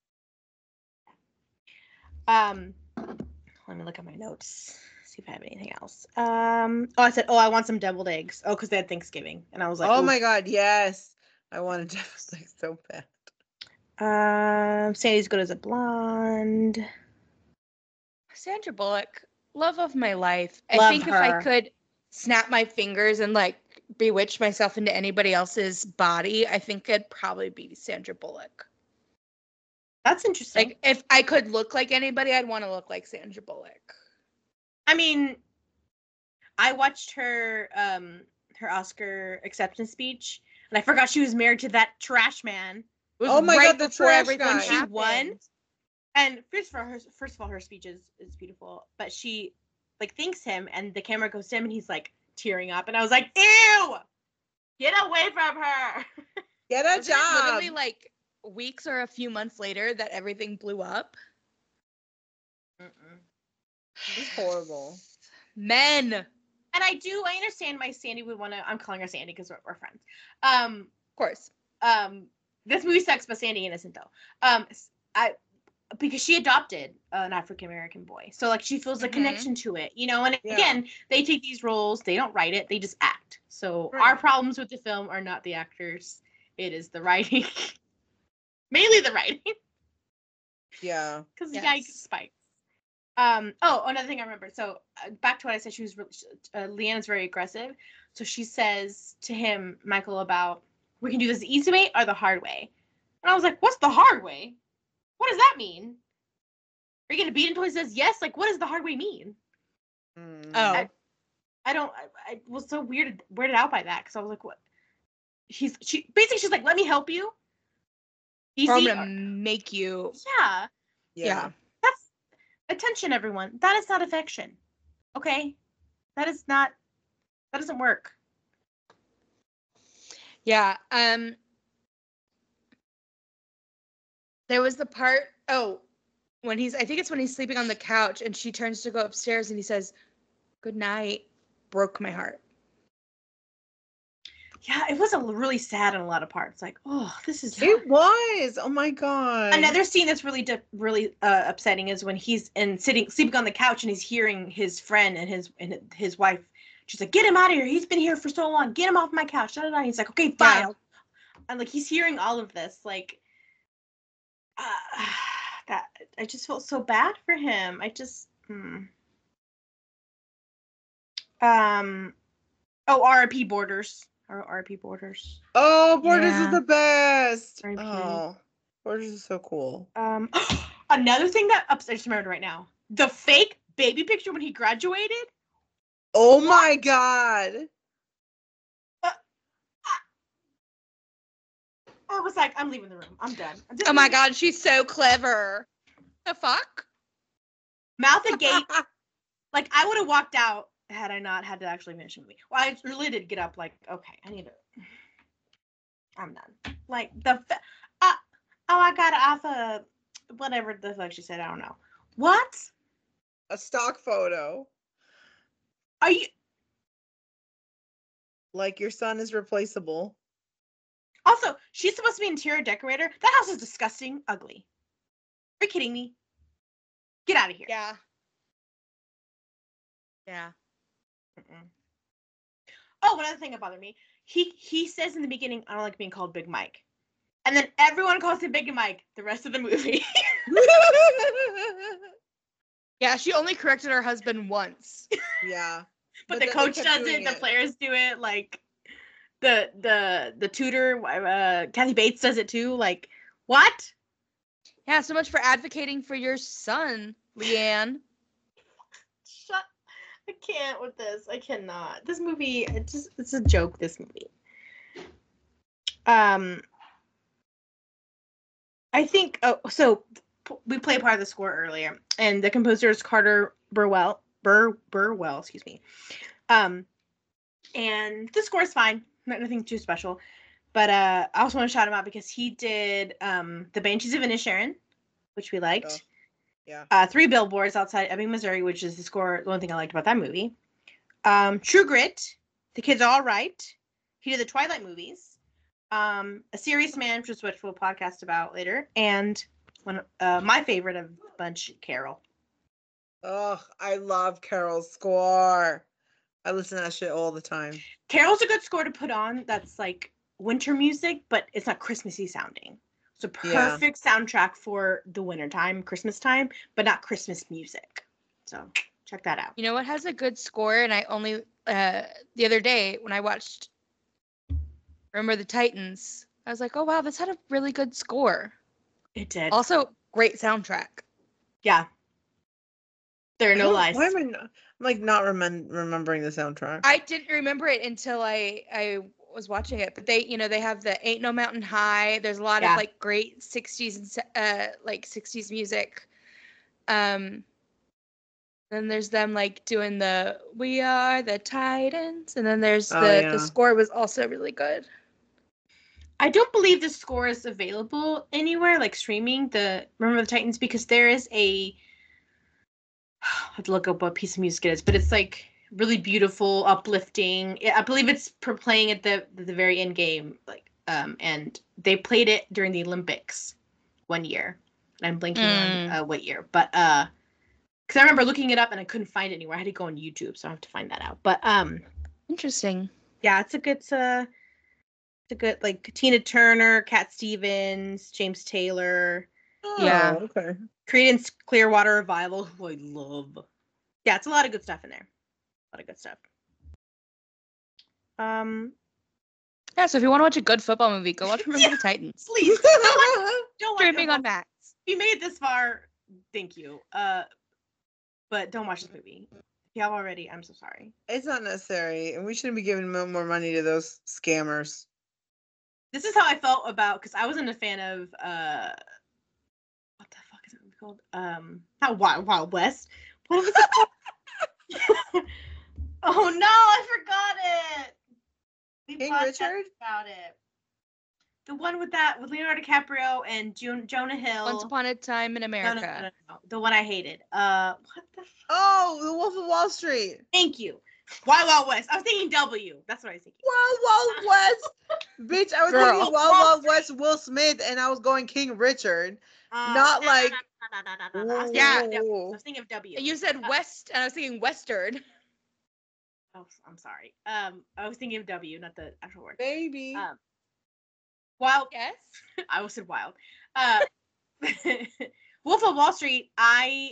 Let me look at my notes. See if I have anything else. I said, I want some deviled eggs. Oh, because they had Thanksgiving. And I was like, oh my God, yes. I wanted deviled eggs so bad. Sandy's good as a blonde. Sandra Bullock, love of my life. Love I think her. if I could snap my fingers and like bewitch myself into anybody else's body, I think it'd probably be Sandra Bullock. That's interesting. Like, if I could look like anybody, I'd want to look like Sandra Bullock. I mean, I watched her Oscar acceptance speach, and I forgot she was married to that trash man. It was oh my right God, the before trash everything guy. She won. happened. And first of all, her speech is beautiful. But she like thanks him, and the camera goes to him, and he's like tearing up, and I was like, ew! Get away from her! Get a Wasn't it job. literally like weeks or a few months later that everything blew up. It's horrible. Men. And I understand why Sandy would want to. I'm calling her Sandy because we're friends. Of course. This movie sucks, but Sandy innocent though. Because she adopted an African American boy, so like she feels a connection to it, you know. And again, they take these roles, they don't write it, they just act. So our problems with the film are not the actors; it is the writing, mainly the writing. Yeah. Because the guy spikes. Another thing I remember. So back to what I said, she was really, Leanna's very aggressive. So she says to him, Michael, about we can do this the easy way or the hard way. And I was like, what's the hard way? What does that mean? Are you gonna beat him until he says yes? Like, what does the hard way mean? Oh, I was so weirded out by that because I was like, what? She's like, let me help you. Easy. I'm gonna make you. Yeah. That's attention, everyone. That is not affection. Okay, that doesn't work. Yeah. There was the part. When I think it's when he's sleeping on the couch and she turns to go upstairs and he says, "Good night." Broke my heart. Yeah, it was really sad in a lot of parts. Like, oh, this is. It was. Oh my God. Another scene that's really upsetting is when he's sleeping on the couch and he's hearing his friend and his wife. She's like, "Get him out of here! He's been here for so long. Get him off my couch!" He's like, "Okay, fine." Yeah. And like he's hearing all of this, like, that I just felt so bad for him. I just. R.I.P. Borders. R.I.P. Borders. Oh, Borders is the best. R.I.P. Oh, Borders is so cool. Another thing that I just remembered right now: the fake baby picture when he graduated. Oh my God. I was like, I'm leaving the room. I'm done. Oh my God, she's so clever. The fuck? Mouth agape. Like, I would have walked out had I not had to actually finish the movie. Well, I really did get up like, okay, I'm done. Like, I got to offer whatever the fuck she said. I don't know. What? A stock photo. Are you? Like, your son is replaceable. Also, she's supposed to be an interior decorator. That house is disgusting, ugly. Are you kidding me? Get out of here. Yeah. Yeah. Oh, one other thing that bothered me. He says in the beginning, I don't like being called Big Mike. And then everyone calls him Big Mike the rest of the movie. Yeah, she only corrected her husband once. Yeah. But the coach does it, the players do it, like the tutor, Kathy Bates does it too. Like, what? Yeah, so much for advocating for your son, Leanne. I can't with this. I cannot. This movie, it's a joke, this movie. I think, so we played part of the score earlier, and the composer is Carter Burwell. Burwell, excuse me. And the score's fine, nothing too special. But I also want to shout him out because he did The Banshees of Inisherin, which we liked. Oh, yeah. 3 Billboards Outside Ebbing, Missouri, which is the only thing I liked about that movie. True Grit, The Kids Are All Right. He did the Twilight movies. A Serious Man, which is what we'll podcast about later. And my favorite of the bunch, Carol. Oh, I love Carol's score. I listen to that shit all the time. Carol's a good score to put on. That's like winter music, but it's not Christmassy sounding. It's a perfect soundtrack for the wintertime, Christmas time, but not Christmas music. So check that out. You know what has a good score? And I only the other day when I watched Remember the Titans, I was like, oh wow, this had a really good score. It did. Also, great soundtrack. Yeah. There are no lies. Why am I not remembering the soundtrack? I didn't remember it until I was watching it, but they have the Ain't No Mountain High. There's a lot of like great 60s and 60s music. Then there's them like doing the We Are the Titans, and then there's the score was also really good. I don't believe the score is available anywhere like streaming the Remember the Titans because there is I have to look up what piece of music it is, but it's like really beautiful, uplifting. I believe it's playing at the very end game, like and they played it during the Olympics one year. I'm blanking on what year, but because I remember looking it up and I couldn't find it anywhere. I had to go on YouTube, so I have to find that out. But interesting. Yeah, it's a good like Tina Turner, Cat Stevens, James Taylor. Oh, yeah. Okay. Creedence Clearwater Revival, who I love. Yeah, it's a lot of good stuff in there. A lot of good stuff. Yeah, so if you want to watch a good football movie, go watch Remember the Titans. Please. Don't watch Streaming on Max. If you made it this far, thank you. But don't watch this movie. If you have already, I'm so sorry. It's not necessary, and we shouldn't be giving more money to those scammers. This is how I felt about because I wasn't a fan of what the fuck is it called? Not Wild West. What was it called? Oh no, I forgot it. King Richard? About it. The one with Leonardo DiCaprio and Jonah Hill. Once Upon a Time in America. No. The one I hated. What the fuck? Oh, The Wolf of Wall Street. Thank you. Wild West. I was thinking W. That's what I was thinking. Wild West. Bitch, I was thinking Wild West Will Smith and I was going King Richard. Not like... Yeah, I was thinking of W. You said West and I was thinking Western. Oh, I'm sorry. I was thinking of W, not the actual word. Baby. Wild. Yes. I almost said wild. Wolf of Wall Street. Oh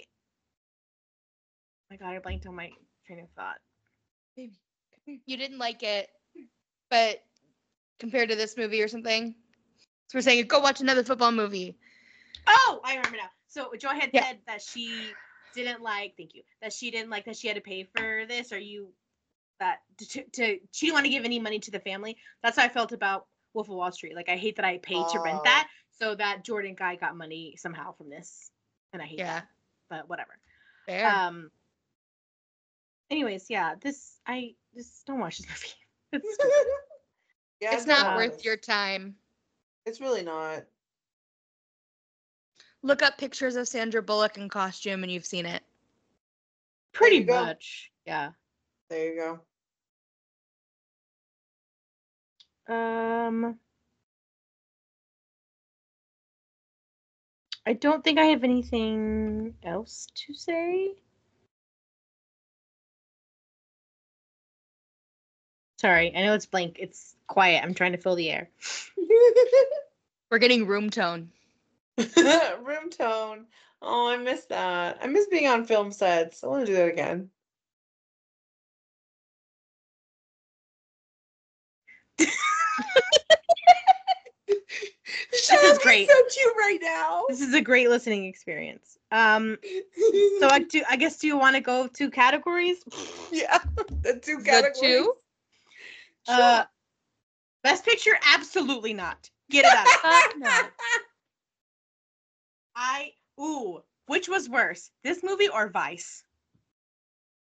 my God, I blanked on my train of thought. You didn't like it, but compared to this movie or something, so we're saying go watch another football movie. Oh, I remember now. So Joy had said that she didn't like. Thank you. That she didn't like that she had to pay for this, or she didn't want to give any money to the family. That's how I felt about Wolf of Wall Street. Like I hate that I paid to rent that, so that Jordan guy got money somehow from this, and I hate that. But whatever. Fair. Anyways, yeah, just don't watch this movie. It's not worth your time. It's really not. Look up pictures of Sandra Bullock in costume and you've seen it. Pretty much. Yeah. There you go. I don't think I have anything else to say. Sorry, I know it's blank. It's quiet. I'm trying to fill the air. We're getting room tone. Room tone. Oh, I miss that. I miss being on film sets. I want to do that again. This is great. So cute right now. This is a great listening experience. So I guess do you want to go to categories? Yeah, the two categories. The two? Sure. Best Picture, absolutely not. Get it out of No. which was worse, this movie or Vice?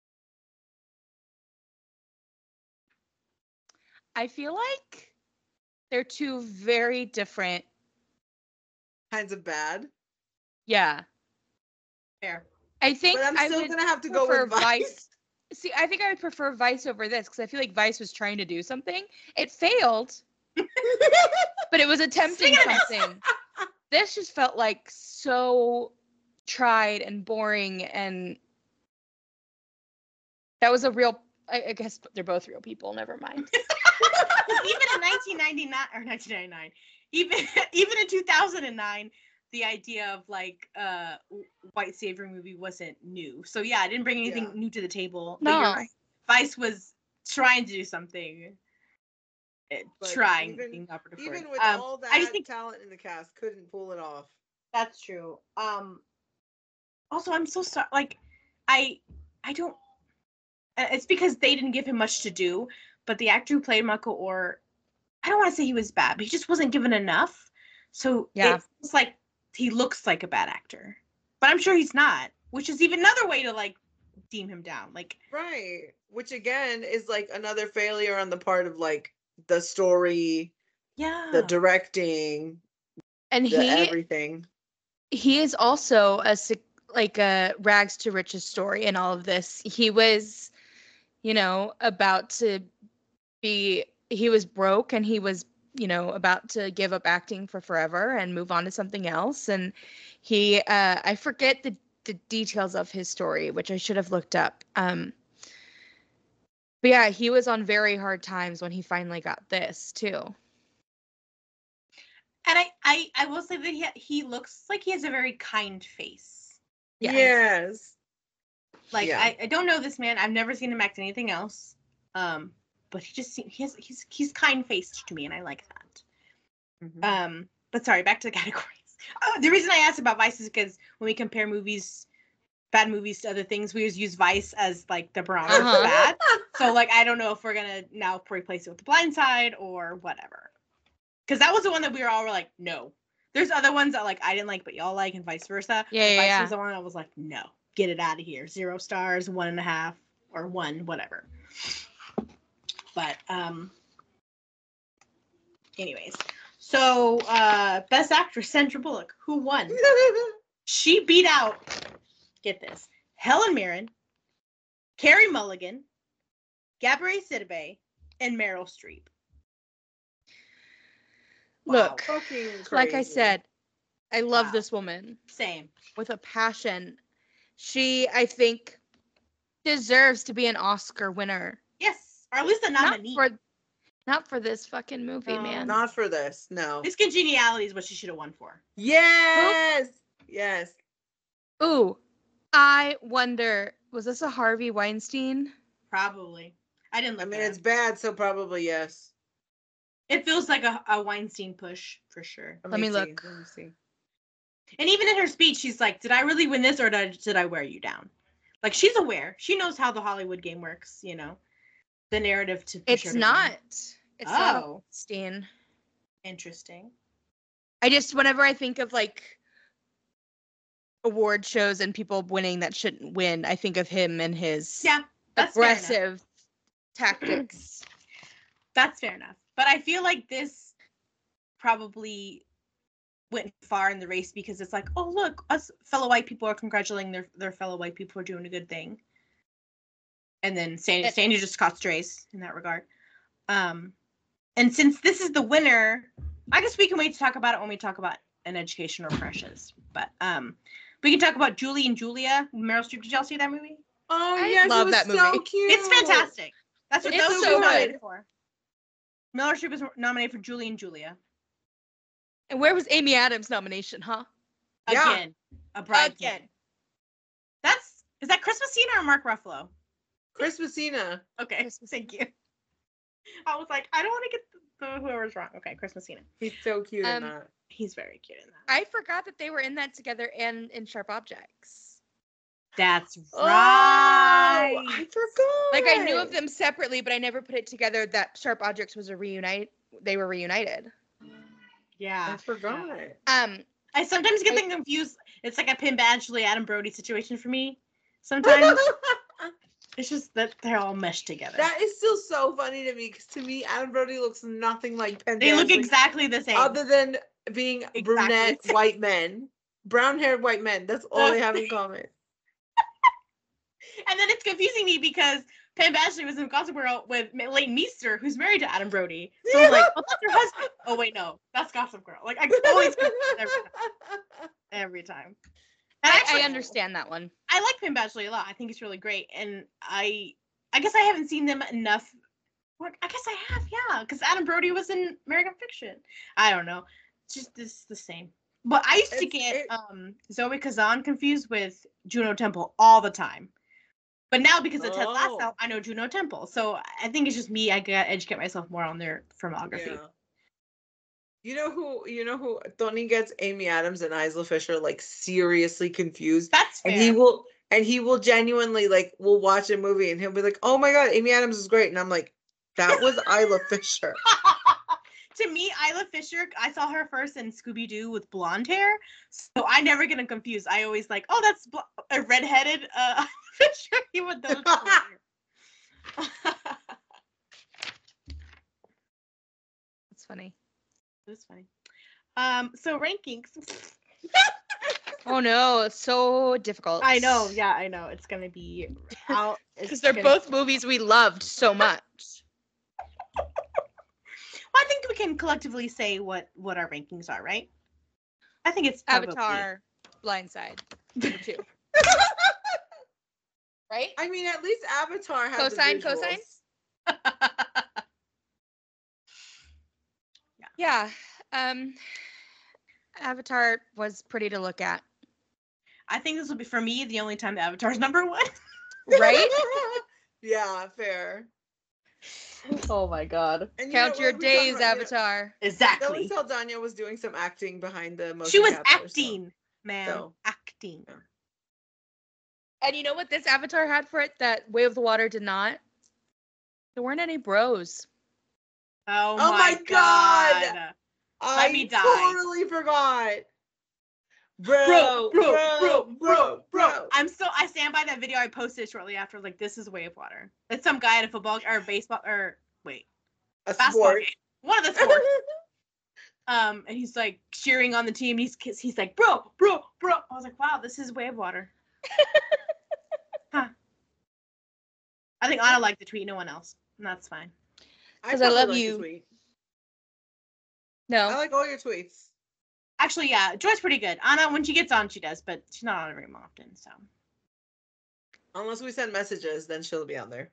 I feel like they're two very different kinds of bad. Yeah. Fair. I think but I'm still gonna have to go with Vice. See, I think I would prefer Vice over this because I feel like Vice was trying to do something. It failed, but it was attempting something. This just felt like so tried and boring, and that was a real. I guess they're both real people. Never mind. Even in 1999 or 1999, even in 2009. The idea of like white savior movie wasn't new. So yeah, I didn't bring anything new to the table. No. But you're right. Vice was trying to do something. Trying. Even with all that I just think, talent in the cast, couldn't pull it off. That's true. Also, I'm so sorry. Like, I don't. It's because they didn't give him much to do. But the actor who played Michael Orr, I don't want to say he was bad, but he just wasn't given enough. So it's like he looks like a bad actor, but I'm sure he's not, which is even another way to like deem him down. Like, right. Which again is like another failure on the part of like the story, the directing, and everything. He is also a rags to riches story in all of this. He was, about to be. He was broke, and he was, about to give up acting for forever and move on to something else. And he, I forget the details of his story, which I should have looked up. But yeah, he was on very hard times when he finally got this too. And I will say that he looks like he has a very kind face. Yes. Like I don't know this man. I've never seen him act anything else. But he's kind faced to me, and I like that. Mm-hmm. But sorry, back to the categories. The reason I asked about Vice is because when we compare bad movies to other things, we always use Vice as like the barometer for bad. So like I don't know if we're gonna now replace it with The Blind Side or whatever. Because that was the one that we were all like, no. There's other ones that like I didn't like, but y'all like, and vice versa. Vice was the one I was like, no, get it out of here. 0 stars, 1.5, or 1, whatever. But anyways, so Best Actress Sandra Bullock, who won? She beat out, get this, Helen Mirren, Carey Mulligan, Gabrielle Sidibe, and Meryl Streep. Look, like I said, I love this woman. Same. With a passion. She, I think, deserves to be an Oscar winner. Yes, or at least a nominee. Not for this fucking movie, man. Not for this, no. Miss Congeniality is what she should have won for. Yes! Yes. Ooh, I wonder, was this a Harvey Weinstein? Probably. I didn't look I mean, it's bad, so probably yes. It feels like a Weinstein push, for sure. Let me look. Let me see. And even in her speech, she's like, did I really win this, or did I wear you down? Like, she's aware. She knows how the Hollywood game works, the narrative to push It's not. It's not Weinstein. Interesting. I just, whenever I think of, like, award shows and people winning that shouldn't win, I think of him and his aggressive tactics. That's fair enough. But I feel like this probably went far in the race because it's like, oh, look, us fellow white people are congratulating their fellow white people for doing a good thing. And then Sandy just caught strays in that regard. And since this is the winner, I guess we can wait to talk about it when we talk about An Education or Precious. But we can talk about Julie and Julia. Meryl Streep, did y'all see that movie? Oh, yes, I love that movie. So cute. It's fantastic. That's what those are nominated for. Meryl Streep was nominated for Julie and Julia. And where was Amy Adams' nomination, huh? Again. A bride. Again. Is that Chris Messina or Mark Ruffalo? Chris Messina. Okay, thank you. I was like, I don't want to get whoever's wrong. Okay, Chris Messina. He's so cute in that. He's very cute in that. I forgot that they were in that together and in Sharp Objects. That's right. Oh, I forgot. Like, I knew of them separately, but I never put it together that Sharp Objects was they were reunited. Yeah. I forgot. I sometimes get them confused. It's like a Pim Badgley, Adam Brody situation for me sometimes. It's just that they're all meshed together. That is still so funny to me because to me, Adam Brody looks nothing like Penn. They look exactly the same. Other than being brunette white men. Brown-haired white men. That's all they have in common. And then it's confusing me because Penn Badgley was in Gossip Girl with Leighton Meester, who's married to Adam Brody. So I'm like, oh, that's her husband. Oh, wait, no. That's Gossip Girl. Like, I always every time. And I understand that one. I like Penn Badgley a lot. I think it's really great. And I guess I haven't seen them enough. Well, I guess I have, yeah. Because Adam Brody was in American Fiction. I don't know. It's just the same. But I used to get Zoe Kazan confused with Juno Temple all the time. But now because of Ted Lasso, I know Juno Temple. So I think it's just me. I gotta educate myself more on their filmography. Yeah. You know who Tony gets Amy Adams and Isla Fisher like seriously confused. That's fair. And he will genuinely like will watch a movie and he'll be like, "Oh my god, Amy Adams is great." And I'm like, "That was Isla Fisher." To me, Isla Fisher, I saw her first in Scooby-Doo with blonde hair, so I never get them confused. I always like, oh, that's a redheaded Fisher. He would those. That's funny. That's funny. So rankings. Oh no, it's so difficult. I know. Yeah, I know. It's gonna be out because they're both movies we loved so much. Well, I think we can collectively say what our rankings are, right? I think it's probably... Avatar, Blindside, number 2. Right? I mean, at least Avatar has cosine. Yeah. Avatar was pretty to look at. I think this will be, for me, the only time the Avatar's number 1. Right? Yeah, fair. Oh my god. And count your days, Avatar. Exactly. Zoe Saldana was doing some acting behind the motion. She was capture, acting, man. So. Acting. Yeah. And you know what this Avatar had for it that Way of the Water did not? There weren't any bros. Oh my god. I totally forgot. Bro. I stand by that video I posted shortly after. Like, this is Way of Water. It's some guy at a football or baseball or a sport. Game. One of the sports. And he's like cheering on the team. He's like, bro. I was like, wow, this is Way of Water. Huh. I think Anna liked the tweet. No one else. And that's fine. Because I love you. No, I like all your tweets. Actually, yeah, Joy's pretty good. Anna, when she gets on, she does, but she's not on very often, so. Unless we send messages, then she'll be on there.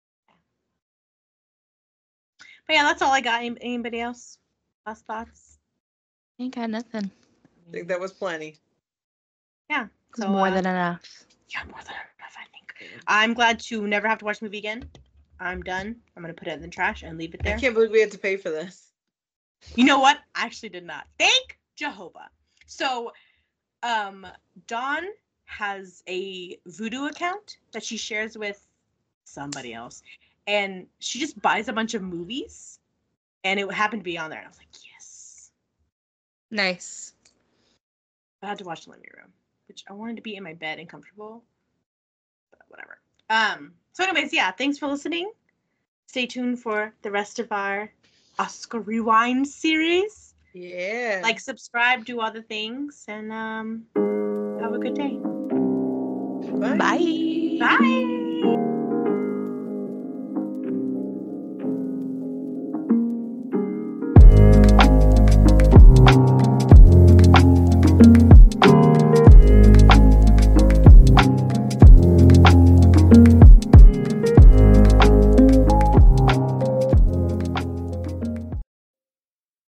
But yeah, that's all I got. Anybody else? Last thoughts? Ain't got nothing. I think that was plenty. Yeah. So more than enough. Yeah, more than enough, I think. I'm glad to never have to watch the movie again. I'm done. I'm going to put it in the trash and leave it there. I can't believe we had to pay for this. You know what? I actually did not. Thank Jehovah. So, Dawn has a Voodoo account that she shares with somebody else, and she just buys a bunch of movies, and it happened to be on there, and I was like, yes. Nice. I had to watch the living room, which I wanted to be in my bed and comfortable, but whatever. So anyways, yeah, thanks for listening. Stay tuned for the rest of our Oscar Rewind series. Yeah. Like, subscribe, do other things, and have a good day. Bye. Bye.